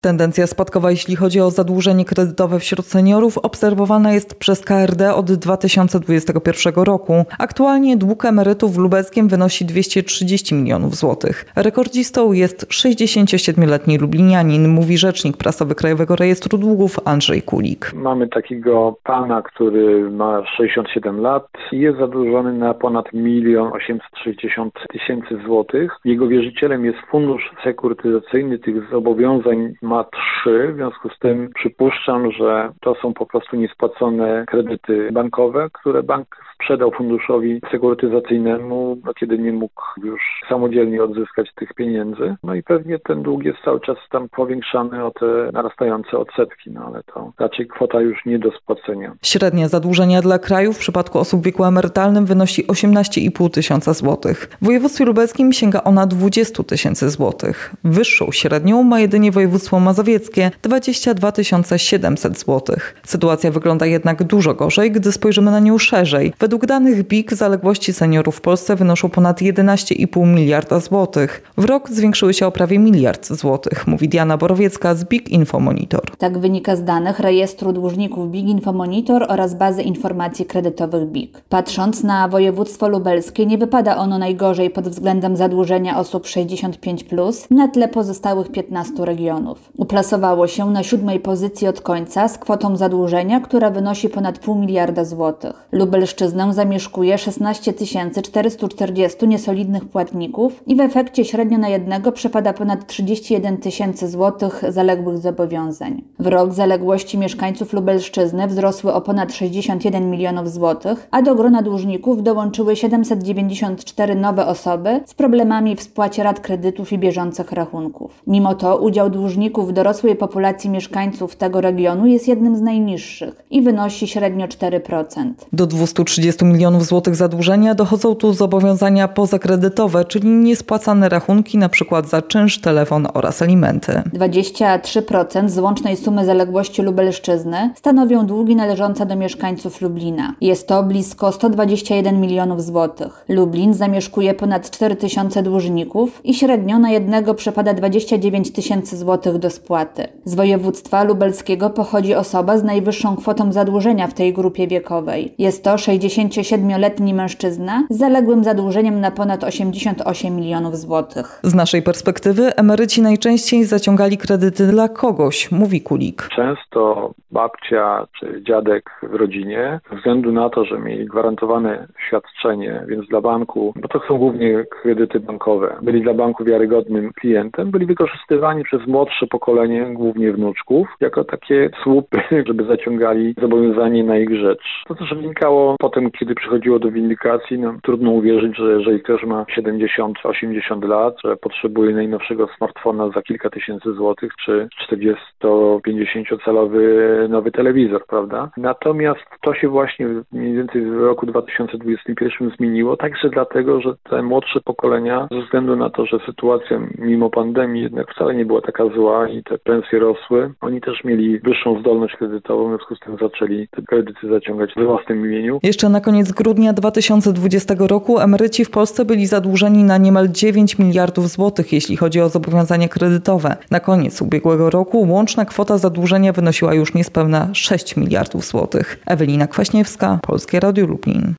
Tendencja spadkowa, jeśli chodzi o zadłużenie kredytowe wśród seniorów, obserwowana jest przez KRD od 2021 roku. Aktualnie dług emerytów w Lubelskiem wynosi 230 milionów złotych. Rekordzistą jest 67-letni lublinianin, mówi rzecznik prasowy Krajowego Rejestru Długów Andrzej Kulik. Mamy takiego pana, który ma 67 lat i jest zadłużony na ponad 1 860 000 złotych. Jego wierzycielem jest fundusz sekurytyzacyjny, tych zobowiązań ma 3, w związku z tym przypuszczam, że to są po prostu niespłacone kredyty bankowe, które bank sprzedał funduszowi sekurytyzacyjnemu, kiedy nie mógł już samodzielnie odzyskać tych pieniędzy. No i pewnie ten dług jest cały czas tam powiększany o te narastające odsetki, ale to raczej kwota już nie do spłacenia. Średnia zadłużenia dla kraju w przypadku osób w wieku emerytalnym wynosi 18,5 tysiąca złotych. W województwie lubelskim sięga ona 20 tysięcy złotych. Wyższą średnią ma jedynie województwo mazowieckie 22 700 złotych. Sytuacja wygląda jednak dużo gorzej, gdy spojrzymy na nią szerzej. Według danych BIK zaległości seniorów w Polsce wynoszą ponad 11,5 miliarda złotych. W rok zwiększyły się o prawie 1 miliard złotych, mówi Diana Borowiecka z BIK Infomonitor. Tak wynika z danych Rejestru Dłużników BIK Infomonitor oraz bazy informacji kredytowych BIK. Patrząc na województwo lubelskie, nie wypada ono najgorzej pod względem zadłużenia osób 65+, na tle pozostałych 15 regionów. Uplasowało się na 7. pozycji od końca z kwotą zadłużenia, która wynosi ponad 0,5 miliarda złotych. Lubelszczyznę zamieszkuje 16 440 niesolidnych płatników i w efekcie średnio na jednego przypada ponad 31 tysięcy złotych zaległych zobowiązań. W rok zaległości mieszkańców Lubelszczyzny wzrosły o ponad 61 milionów złotych, a do grona dłużników dołączyły 794 nowe osoby z problemami w spłacie rat kredytów i bieżących rachunków. Mimo to udział dłużników w dorosłej populacji mieszkańców tego regionu jest jednym z najniższych i wynosi średnio 4%. Do 230 milionów złotych zadłużenia dochodzą tu zobowiązania pozakredytowe, czyli niespłacane rachunki, np. za czynsz, telefon oraz alimenty. 23% z łącznej sumy zaległości Lubelszczyzny stanowią długi należące do mieszkańców Lublina. Jest to blisko 121 milionów złotych. Lublin zamieszkuje ponad 4 tysiące dłużników i średnio na jednego przypada 29 tysięcy złotych do spłaty. Z województwa lubelskiego pochodzi osoba z najwyższą kwotą zadłużenia w tej grupie wiekowej. Jest to 67-letni mężczyzna z zaległym zadłużeniem na ponad 88 milionów złotych. Z naszej perspektywy emeryci najczęściej zaciągali kredyty dla kogoś, mówi Kulik. Często babcia czy dziadek w rodzinie, ze względu na to, że mieli gwarantowane świadczenie, więc dla banku, bo to są głównie kredyty bankowe, byli dla banku wiarygodnym klientem, byli wykorzystywani przez młodsze pokolenie, głównie wnuczków, jako takie słupy, żeby zaciągali zobowiązanie na ich rzecz. To też wynikało potem, kiedy przychodziło do windykacji, trudno uwierzyć, że jeżeli ktoś ma 70-80 lat, że potrzebuje najnowszego smartfona za kilka tysięcy złotych, czy 40-50 calowy nowy telewizor, prawda? Natomiast to się właśnie mniej więcej w roku 2021 zmieniło, także dlatego, że te młodsze pokolenia, ze względu na to, że sytuacja mimo pandemii jednak wcale nie była taka zła i te pensje rosły, oni też mieli wyższą zdolność kredytową, w związku z tym zaczęli te kredyty zaciągać we własnym imieniu. Jeszcze na koniec grudnia 2020 roku emeryci w Polsce byli zadłużeni na niemal 9 miliardów złotych, jeśli chodzi o zobowiązania kredytowe. Na koniec ubiegłego roku łączna kwota zadłużenia wynosiła już niespełna 6 miliardów złotych. Ewelina Kwaśniewska, Polskie Radio Lublin.